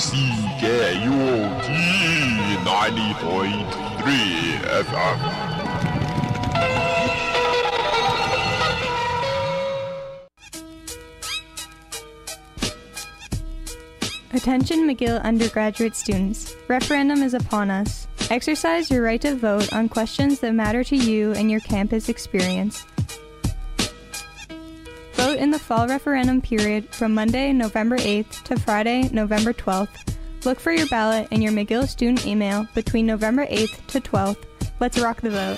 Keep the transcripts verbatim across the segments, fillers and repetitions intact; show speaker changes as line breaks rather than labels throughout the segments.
C K U T ninety point three F M.
Attention McGill undergraduate students. Referendum is upon us. Exercise your right to vote on questions that matter to you and your campus experience. Vote in the fall referendum period from Monday, November eighth to Friday, November twelfth. Look for your ballot in your McGill student email between November eighth to twelfth. Let's rock the vote.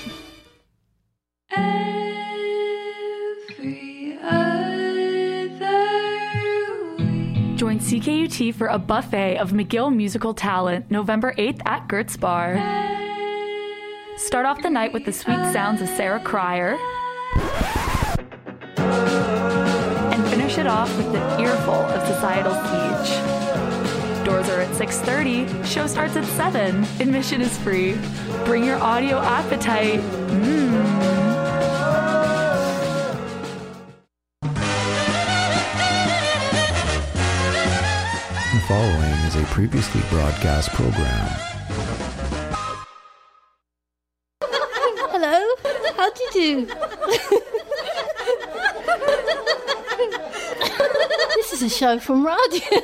Every other week.
Join C K U T for a buffet of McGill musical talent November eighth at Gertz Bar. Start off the night with the sweet sounds of Sarah Cryer. And finish it off with the earful of Societal Siege. Doors are at six thirty, show starts at seven, admission is free. Bring your audio appetite. Mmm.
The following is a previously broadcast program.
Hello, how do you do? This is a show from radio.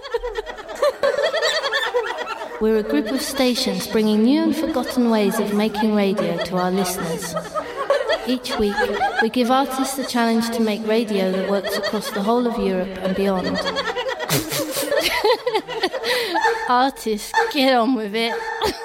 We're a group of stations bringing new and forgotten ways of making radio to our listeners. Each week, we give artists a challenge to make radio that works across the whole of Europe and beyond. Artists, get on with it.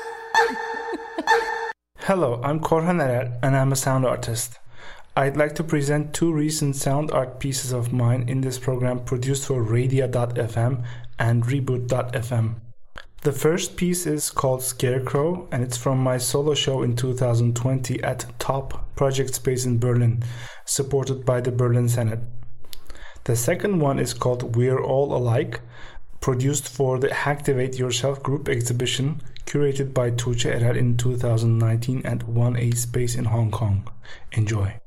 Hello, I'm Korhan Erer and I'm a sound artist. I'd like to present two recent sound art pieces of mine in this program produced for Radio dot f m and Reboot dot f m. The first piece is called Scarecrow and it's from my solo show in two thousand twenty at Top Project Space in Berlin, supported by the Berlin Senate. The second one is called We're All Alike, produced for the Hacktivate Yourself group exhibition curated by Tuğçe Erer in two thousand nineteen at one A Space in Hong Kong. Enjoy.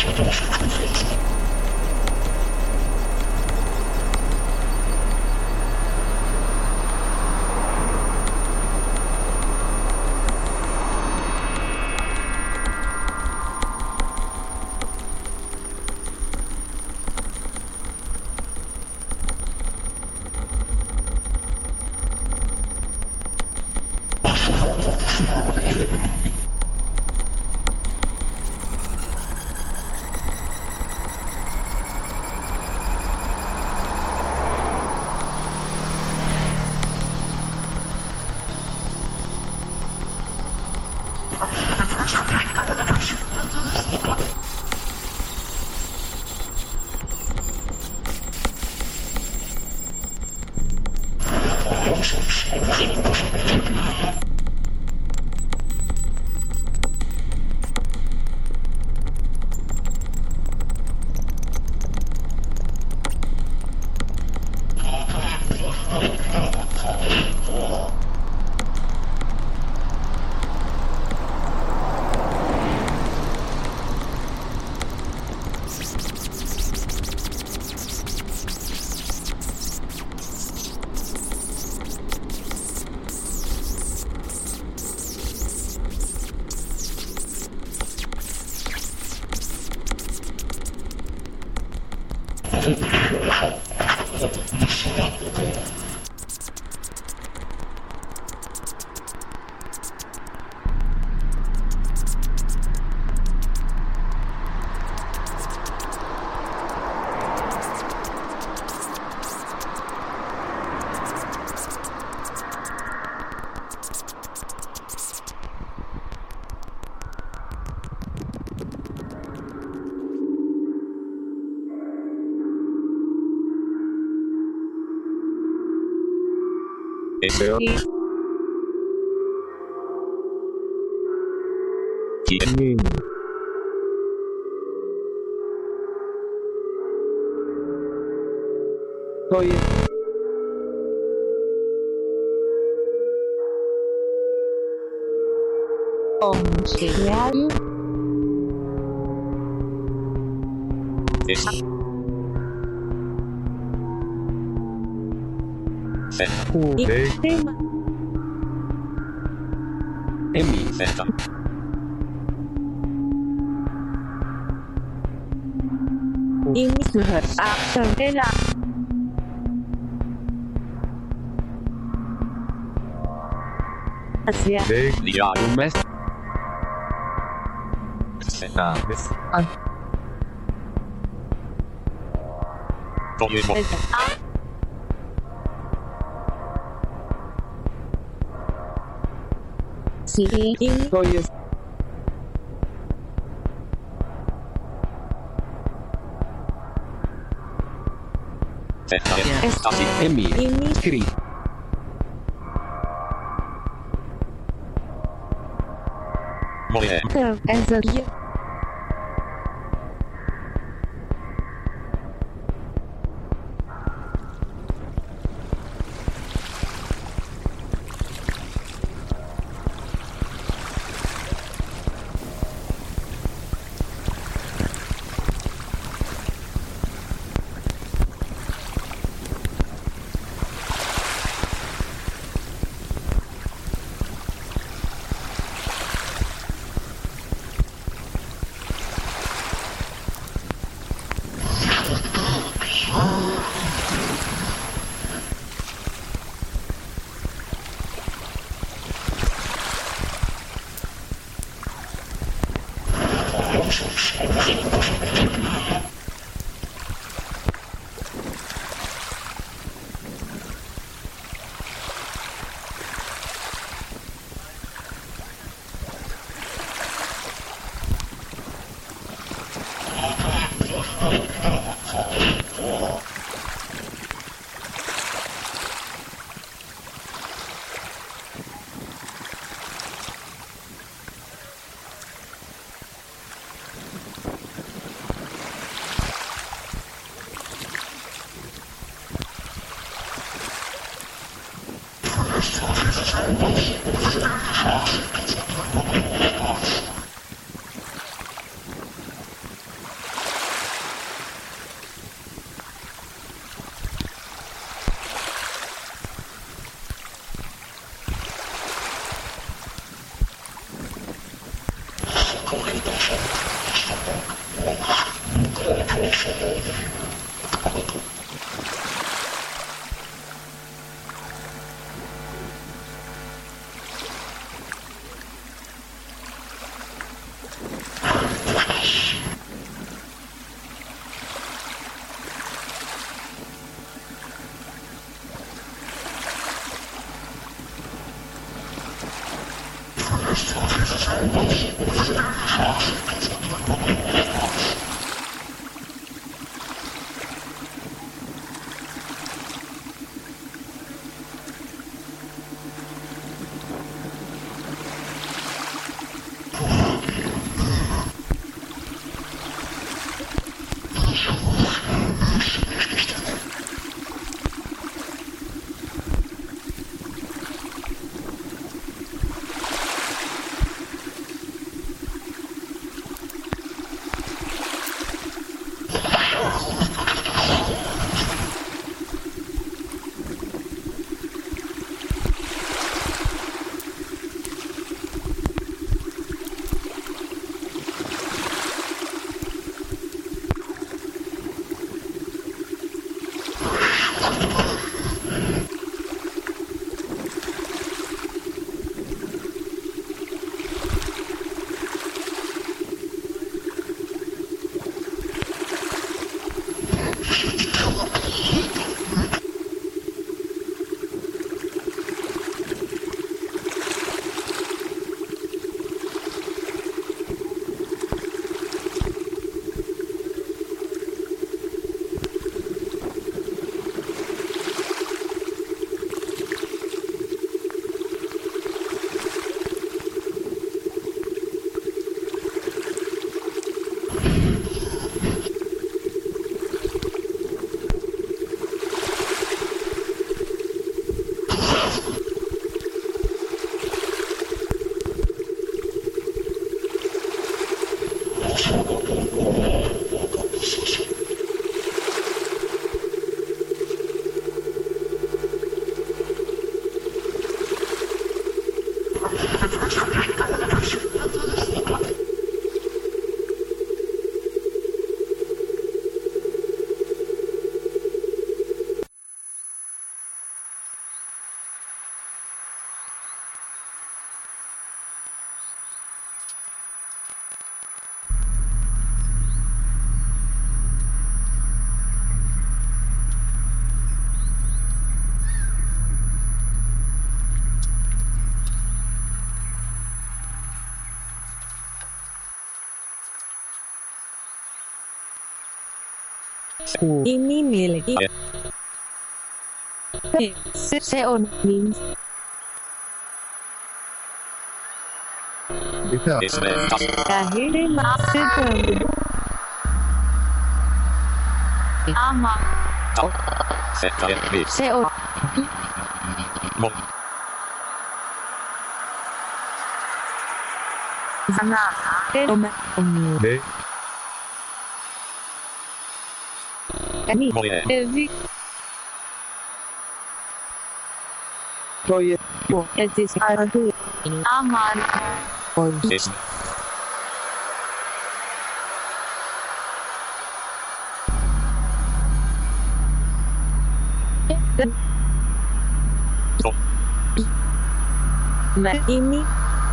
Gaming. Tôi
ông sẽ nhớ
Khu đế Emmy Center
Ini sudah terkena Asia
Đế Dialumes Center An Công viên một
Tôi
Emmy Kiri Molly
as a Ini milik Seon means Kahire maksud Ama Seon Sana Oma
네.
Kami
뭐예?
Evi Proye Bu Etis Aradu Aman
Yes. So,
Nah ini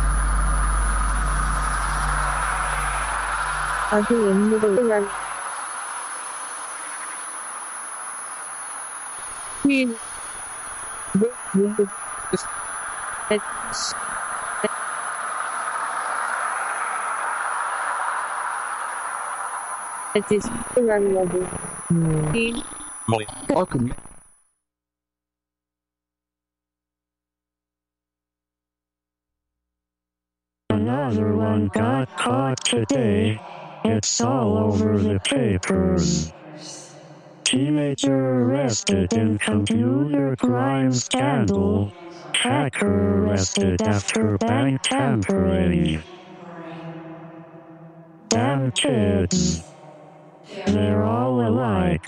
Aku yang mudah Queen It is variable.
뭐예?
Welcome.
Another one got caught today. It's all over the papers. Teenager arrested in computer crime scandal. Hacker arrested after bank tampering. Damn kids. They're all alike.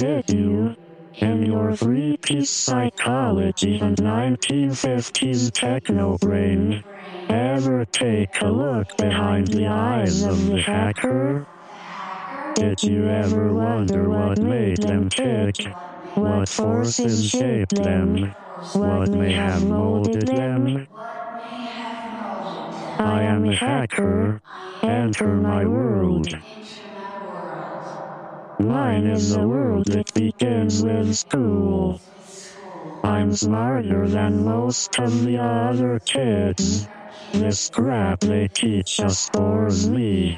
did you, in your three-piece psychology and nineteen fifties techno-brain, ever take a look behind the eyes of the hacker? Did you ever wonder what made them tick? What forces shaped them? What may have molded them? I am a hacker. Enter my world. Mine is a world that begins with school. I'm smarter than most of the other kids. This crap they teach us bores me.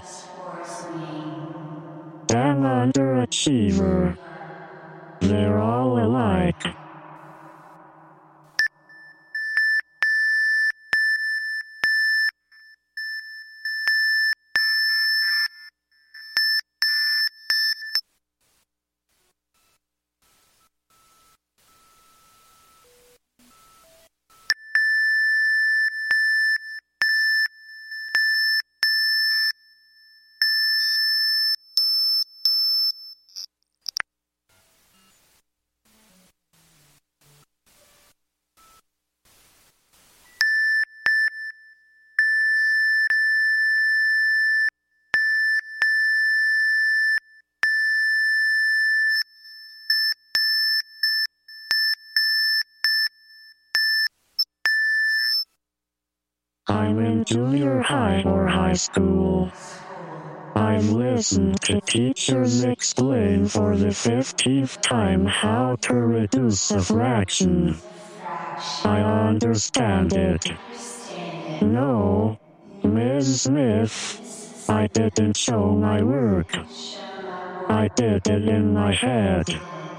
Damn underachiever. They're all alike. I'm in junior high or high school. I've listened to teachers explain for the fifteenth time how to reduce a fraction. I understand it. No, Miz Smith, I didn't show my work. I did it in my head.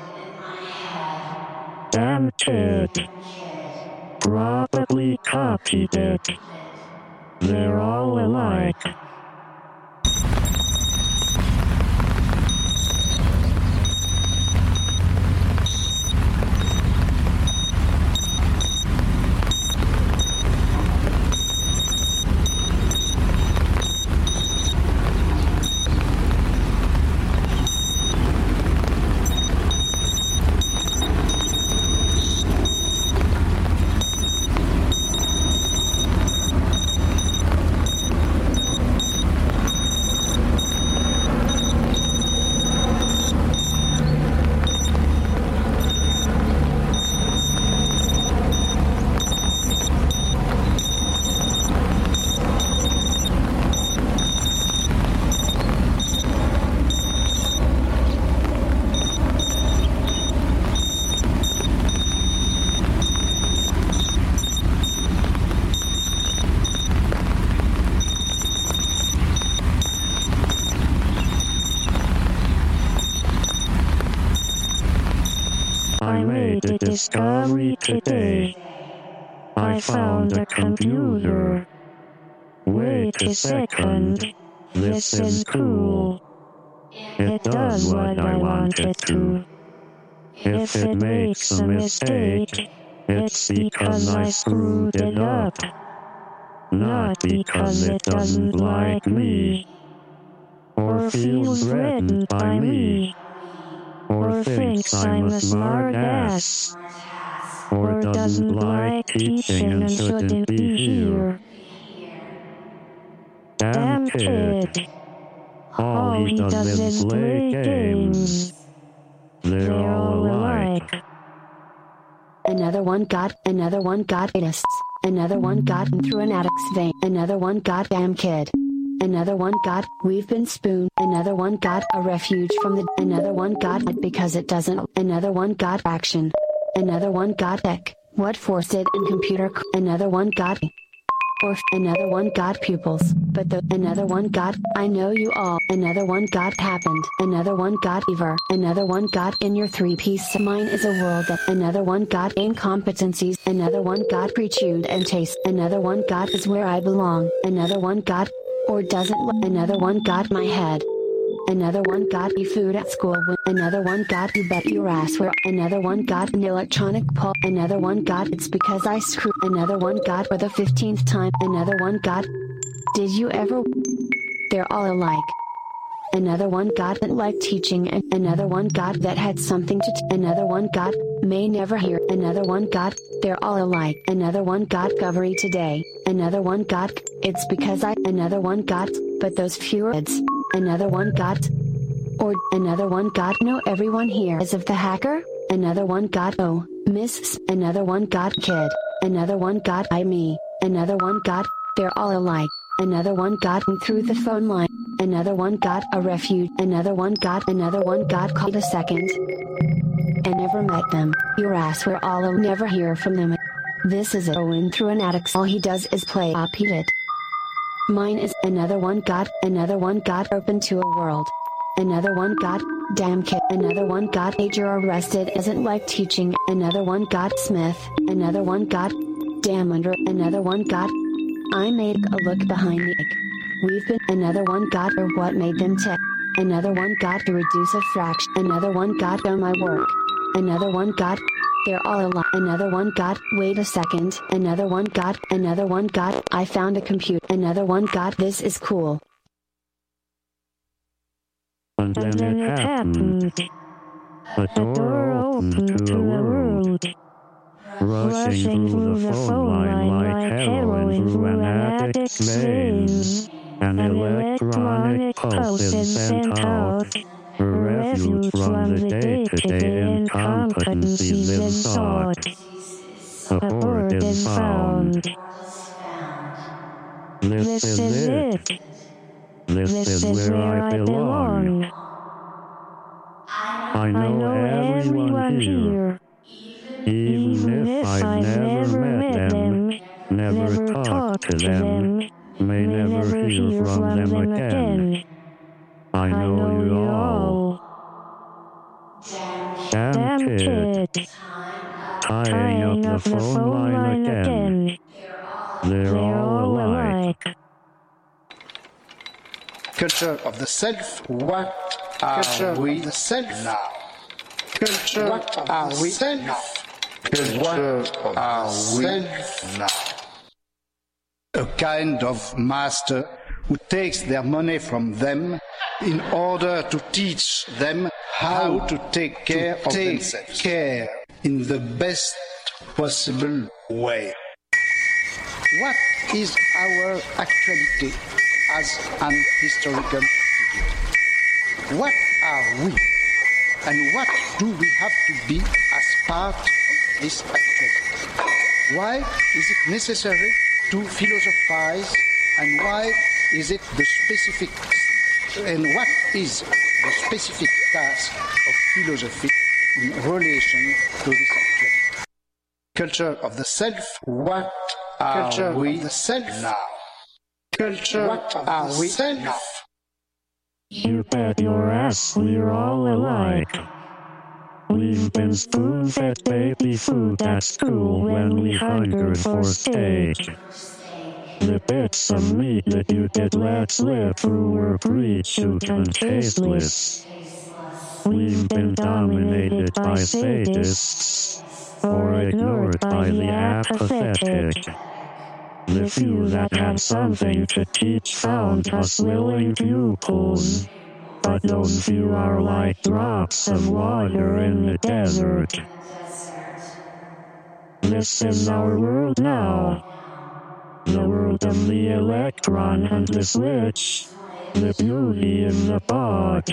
Damn kid. Probably copied it. They're all alike. Discovery today. I found a computer. Wait a second. This is cool. It does what I want it to. If it makes a mistake, it's because I screwed it up. Not because it doesn't like me. Or feels threatened by me. Or thinks I'm a smart ass. Or doesn't like teaching and shouldn't be here. Damn kid. All he does is play games. They're all alike.
Another one got, another one got itis. Another one got through an addict's vein. Another one got damn kid. Another one got, we've been spooned. Another one got a refuge from the, another one got it because it doesn't. Another one got action. Another one got tech, what forced it in computer. Another one got, or another one got pupils, but the, another one got, I know you all. Another one got happened. Another one got ever. Another one got in your three-piece. Mine is a world that. Another one got incompetencies. Another one got pre-chewed and taste. Another one got is where I belong. Another one got, or doesn't. Another one got my head. Another one got me food at school. Another one got you bet your ass where. Another one got an electronic pole. Another one got it's because I screw. Another one got for the fifteenth time. Another one got. Did you ever? They're all alike. another one got that liked teaching, and another one got that had something to t- another one got may never hear, another one got they're all alike, another one got govery today, another one got it's because I, another one got but those few words, another one got or another one got no everyone here is of the hacker, another one got oh miss, another one got kid, another one got I me, another one got they're all alike, another one got through the phone line, another one got a refuge, another one got another one got called a second and never met them, your ass we're all I'll never hear from them. This is Owen through an attic, all he does is play up it. Mine is another one got, another one got open to a world. Another one got, damn kid, another one got age you're arrested isn't like teaching, another one got Smith, another one got, damn under, another one got, I made a look behind the egg. We've been, another one got or what made them tick, another one got to reduce a fraction, another one got on my work, another one got, they're all alike, another one got, wait a second, another one got, another one got, I found a computer, another one got, this is cool.
And then, and then it happened. A door, door opened to a world. Rushing through the phone line like heroin through an addict's veins. An electronic pulse is sent out. A refuge from the day-to-day incompetencies is sought. A port is found. This is it. This, this is where I belong. I know, I know everyone here. Even if I've never met them, never talked to them, may never hear from them again. I know you all. Damn kid. Tying up the phone line again. They're all alike.
Culture of the self. What are Culture we of the self now? Culture what of are the we self now? Culture what of are the self now? A kind of master who takes their money from them in order to teach them how, how to take care to of take themselves. Care in the best possible way. What is our actuality as an historical figure? What are we? And what do we have to be as part of this actuality? Why is it necessary to philosophize, and why is it the specific, and what is the specific task of philosophy in relation to this actuality? Culture of the self. What are Culture we of the self now? Culture what are we self now?
You bet your ass we're all alike. We've been spoon-fed baby food at school when we hungered for steak. The bits of meat that you did let slip through were pre-chewed and tasteless. We've been dominated by sadists, or ignored by the apathetic. The few that had something to teach found us willing pupils, but those few are like drops of water in the desert. This is our world now, the world of the electron and the switch, the beauty in the pod.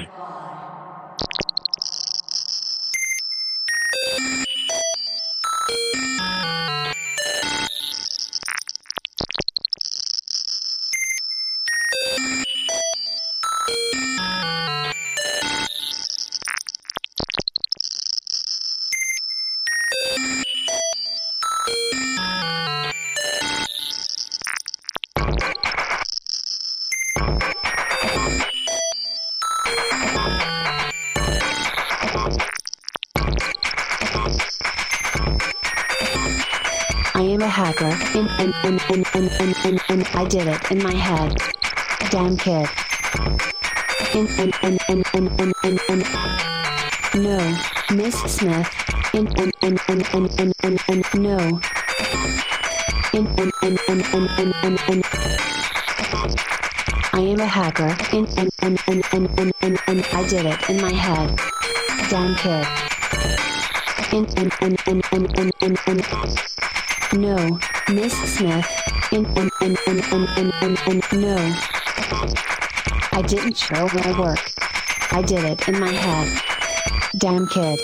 I am a hacker, and and, and, and, and, and, and, and I did it in my head. Damn kid. And and, and, and, and, and, and, and, no, Miss Smith. And and, and, and, and, and, and, and, no. And and, and, and, and, and, and, and, I am a hacker, and and and and and and and, and I did it in my head. Damn kid. And and and and and and and and no, Miss Smith. And and and and and and and and no. I didn't show my work. I did it in my head. Damn kid.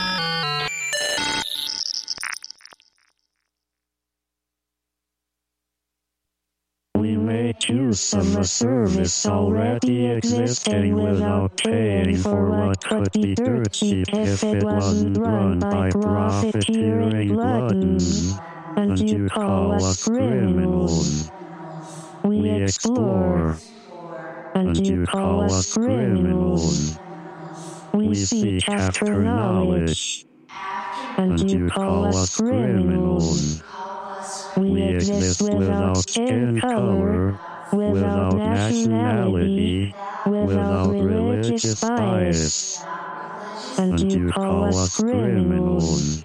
We make use of a service already existing without paying for what could be dirt cheap if it wasn't run by profiteering gluttons. And you call us criminals. We explore. And you call us criminals. We seek after knowledge. And you call us criminals. We exist without skin color, without nationality, without religious bias. And you call us criminals.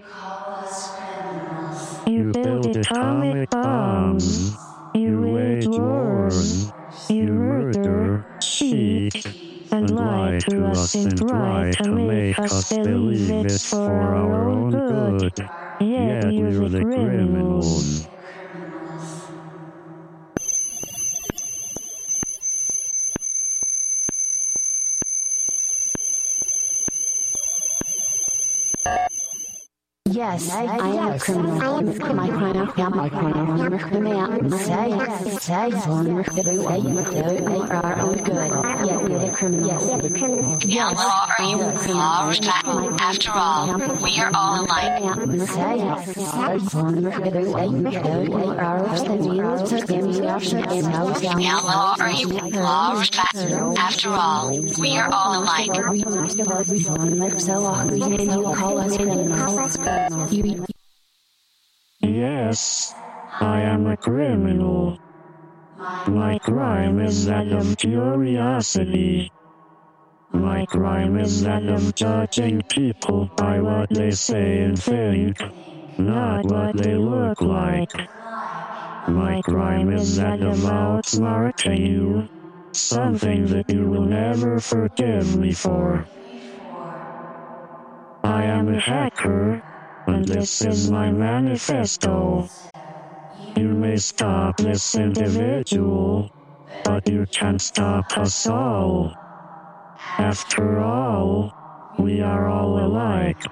You build atomic bombs. You wage wars. You murder, cheat, and lie to us and try to make us believe it's for our own good. Yet we're the criminals.
Yes, I am a criminal. My crime, my crime, my crime, say, say, on our own good. Yet we're the criminals.
How law are you? Law or fact? After all, we are all alike. How law are you? Law or fact? After all, we are all alike.
Yes, I am a criminal. My crime is that of curiosity. My crime is that of judging people by what they say and think, not what they look like. My crime is that of outsmarting you, something that you will never forgive me for. I am a hacker. And this is my manifesto. You may stop this individual, but you can't stop us all. After all, we are all alike.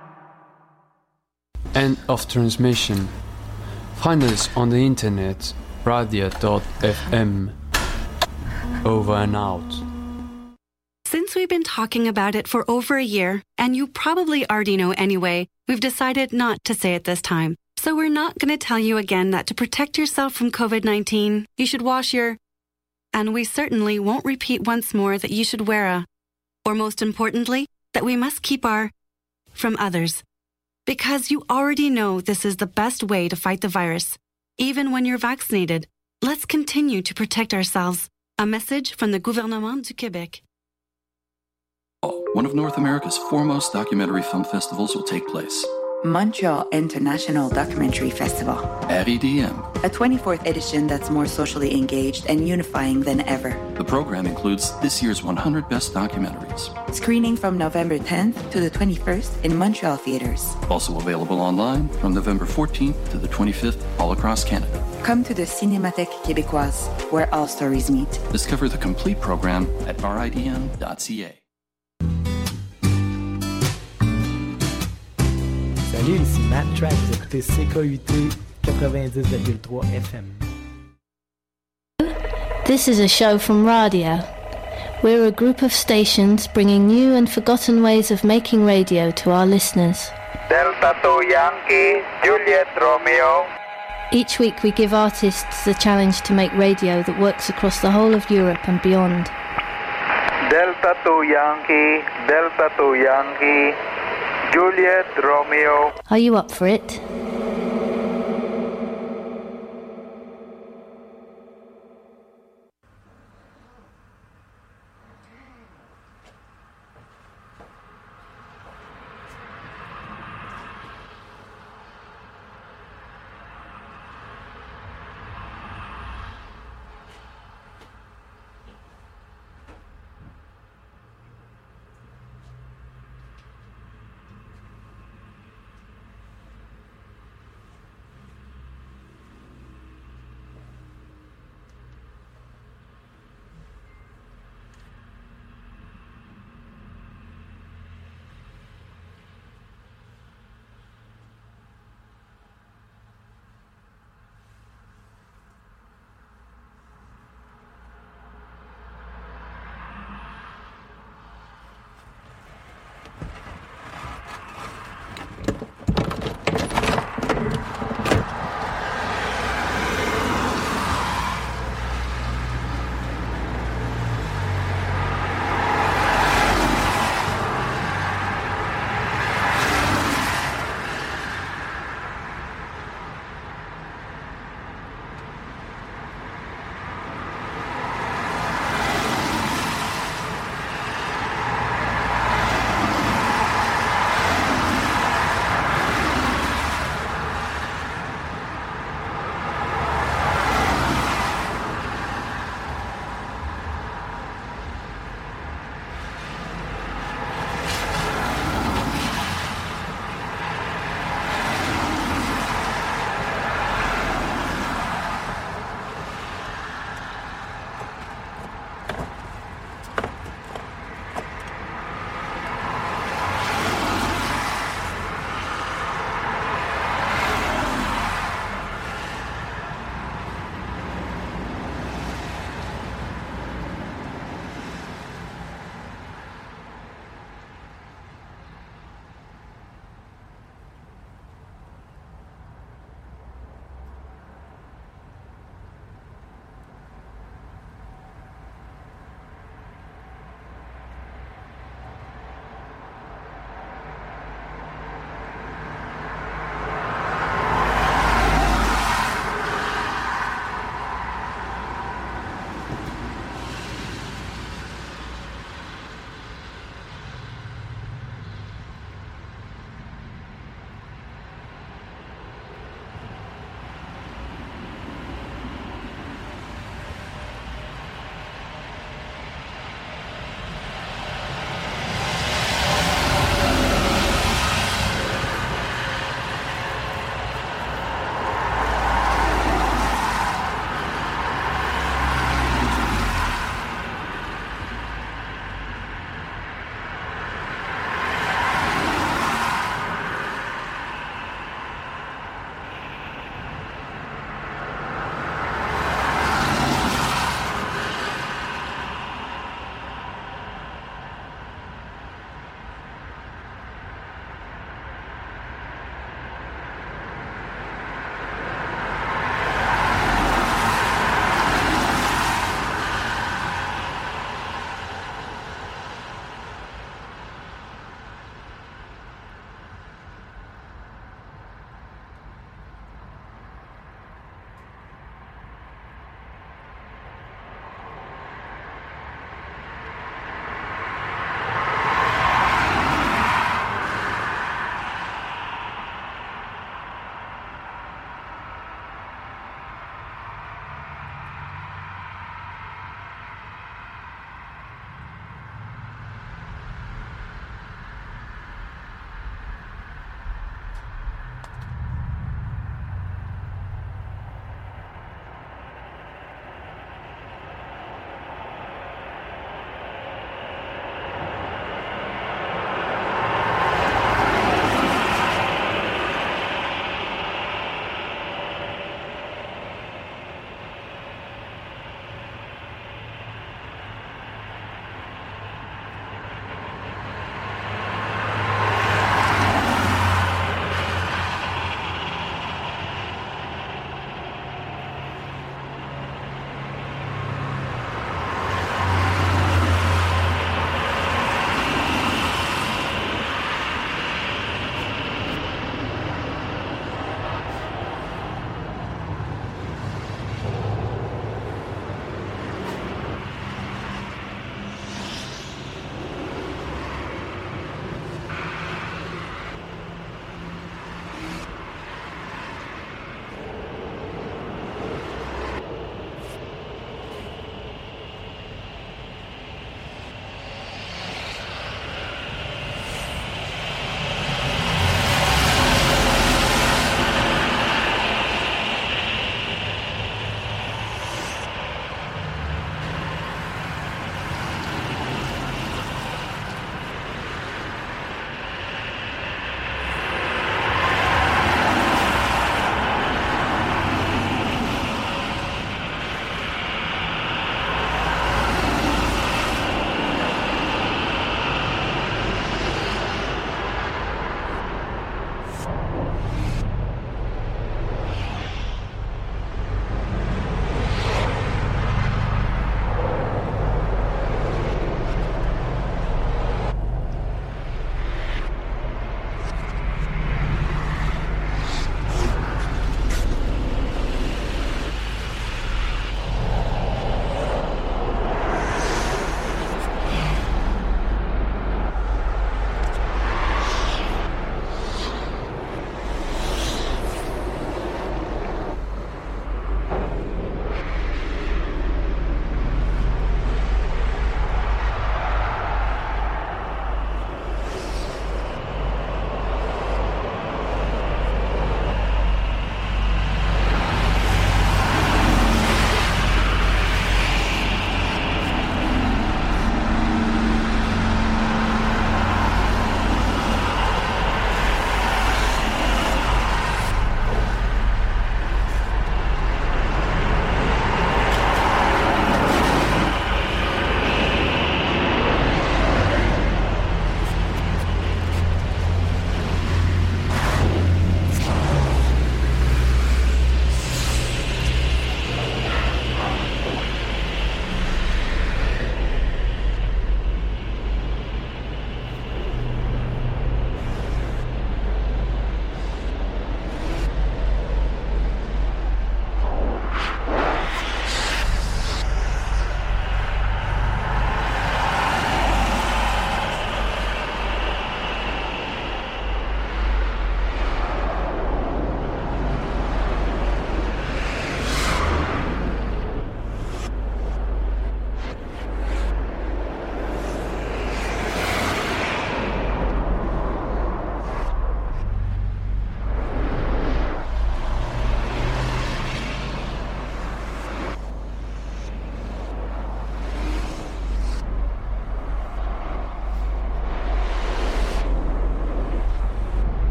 End of transmission. Find us on the internet, radio dot f m. Over and out.
Since we've been talking about it for over a year, and you probably already know anyway, we've decided not to say it this time. So we're not going to tell you again that to protect yourself from covid nineteen, you should wash your... And we certainly won't repeat once more that you should wear a... Or most importantly, that we must keep our... from others. Because you already know this is the best way to fight the virus. Even when you're vaccinated, let's continue to protect ourselves. A message from the Gouvernement du Québec.
One of North America's foremost documentary film festivals will take place.
Montreal International Documentary Festival.
R E D M.
A twenty-fourth edition that's more socially engaged and unifying than ever.
The program includes this year's one hundred Best Documentaries.
Screening from November tenth to the twenty-first in Montreal theaters.
Also available online from November fourteenth to the twenty-fifth all across Canada.
Come to the Cinémathèque Québécoise, where all stories meet.
Discover the complete program at r i d m dot c a.
Salut, ici Matt Track, vous écoutez C K U T quatre-vingt-dix virgule trois F M.
This is a show from Radio. We're a group of stations bringing new and forgotten ways of making radio to our listeners.
Delta two Yankee, Juliet Romeo.
Each week we give artists the challenge to make radio that works across the whole of Europe and beyond.
Delta two Yankee, Delta two Yankee, Juliet Romeo.
Are you up for it?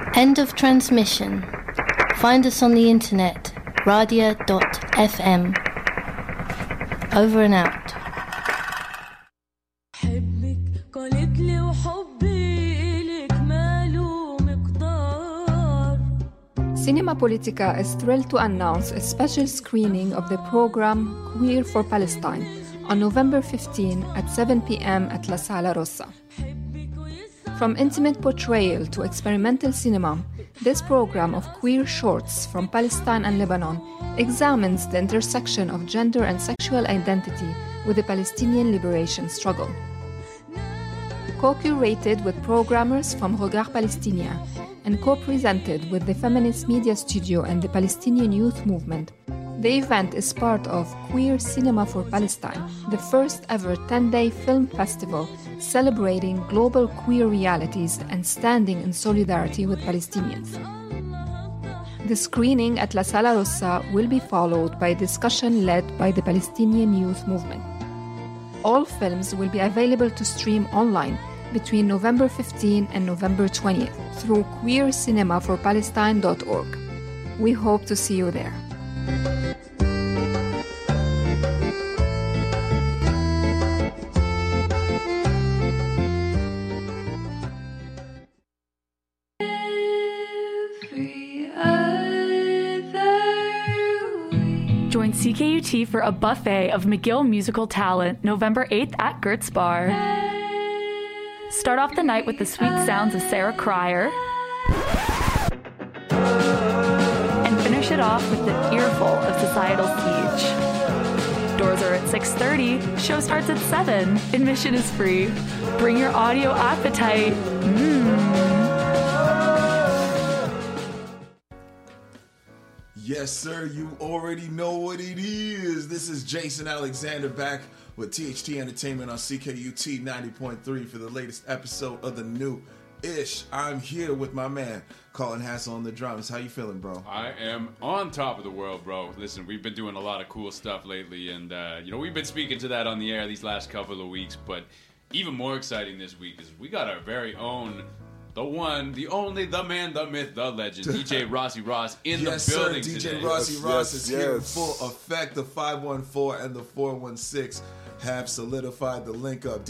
End of transmission. Find us on the internet, radia dot f m. Over and out.
Cinema Politica is thrilled to announce a special screening of the program Queer for Palestine on November fifteenth at seven p.m. at La Sala Rossa. From intimate portrayal to experimental cinema, this program of queer shorts from Palestine and Lebanon examines the intersection of gender and sexual identity with the Palestinian liberation struggle. Co-curated with programmers from Regard Palestinien and co-presented with the Feminist Media Studio and the Palestinian Youth Movement, the event is part of Queer Cinema for Palestine, the first ever ten-day film festival celebrating global queer realities and standing in solidarity with Palestinians. The screening at La Sala Rossa will be followed by a discussion led by the Palestinian Youth Movement. All films will be available to stream online between November fifteenth and November twentieth through queer cinema for palestine dot org. We hope to see you there.
Join C K U T for a buffet of McGill musical talent November eighth at Gertz Bar. Start off the night with the sweet sounds of Sarah Cryer and finish it off with the earful of Societal Siege. Doors are at six thirty, show starts at seven, admission is free. Bring your audio appetite. Mmm.
Yes, sir, you already know what it is. This is Jason Alexander back with T H T Entertainment on C K U T ninety point three for the latest episode of the new Ish. I'm here with my man, Colin Hassel on the drums. How you feeling, bro?
I am on top of the world, bro. Listen, we've been doing a lot of cool stuff lately, and, uh, you know, we've been speaking to that on the air these last couple of weeks, but even more exciting this week is we got our very own... The one, the only, the man, the myth, the legend, D J Rossi Ross in
yes,
the building
sir, D J
today.
Rossi
yes,
Ross
yes,
is
yes.
here in full effect. The five one four and the four one six have solidified the link up.